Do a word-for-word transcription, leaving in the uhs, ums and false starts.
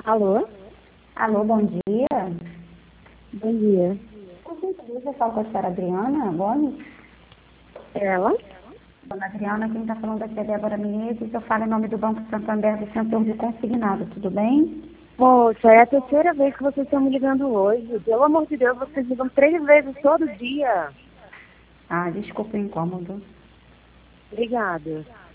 Alô? Alô, bom dia. Bom dia. Por gentileza, eu falo com a senhora Adriana Gomes. Ela? Dona Adriana, quem está falando aqui é Débora Menezes. Eu falo em nome do Banco Santander do Setor de Consignado, tudo bem? Moça, é a terceira vez que vocês estão me ligando hoje. Pelo amor de Deus, vocês ligam três vezes todo dia. Ah, desculpa o incômodo. Obrigada.